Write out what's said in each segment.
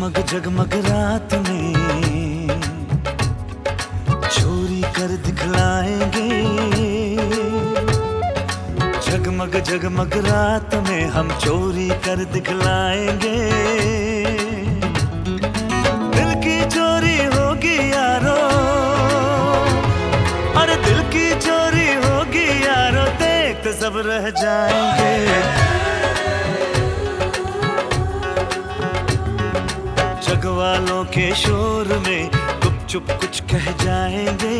जगमग जगमग रात में चोरी कर दिखलाएंगे। जगमग जगमग रात में हम चोरी कर दिखलाएंगे। दिल की चोरी होगी यारो, अरे दिल की चोरी होगी यारो, देखते सब रह जाएंगे। जग वालों के शोर में गुपचुप कुछ कह जाएंगे।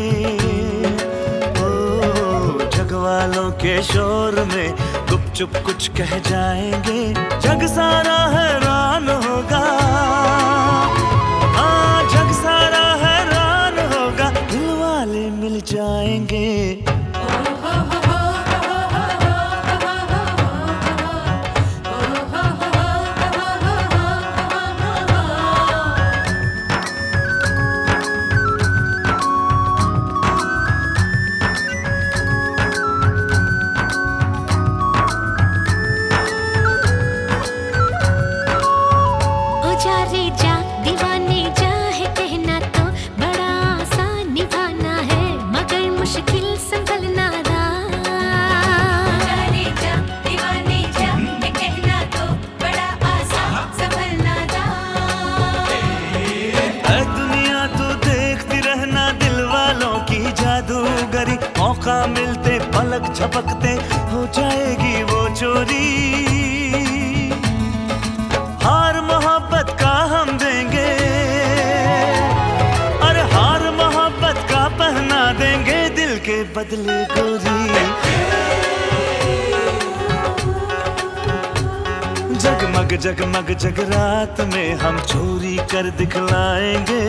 ओ जग वालों के शोर में गुपचुप कुछ कह जाएंगे। जग सारा हैरान होगा, हाँ जग सारा हैरान होगा, दिल वाले मिल जाएंगे। मौका मिलते पलक झपकते हो जाएगी वो चोरी। हार मोहब्बत का हम देंगे, अरे हार मोहब्बत का पहना देंगे, दिल के बदले गोरी। जगमग जगमग जगरात में हम चोरी कर दिखलाएंगे।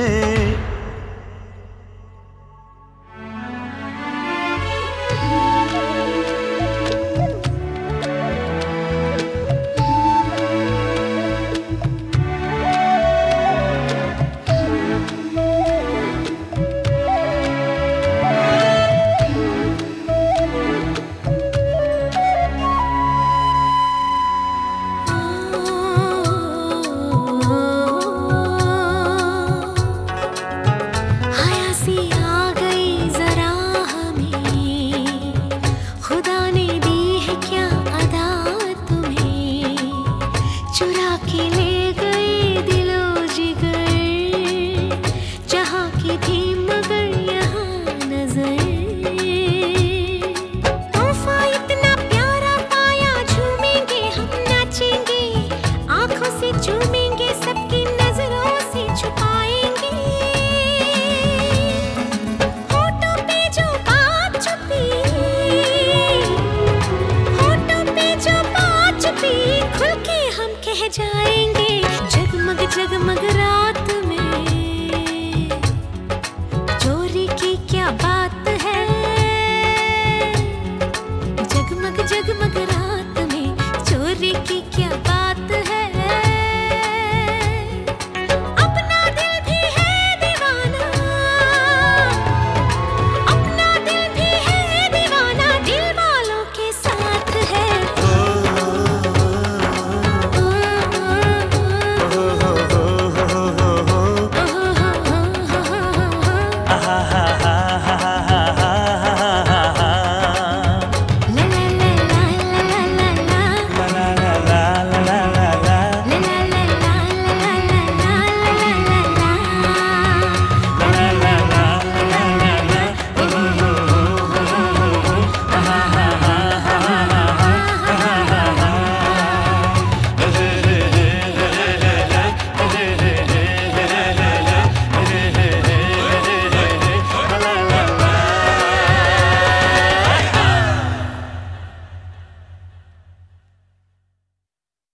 जाएंगे जगमग जगमग रात में।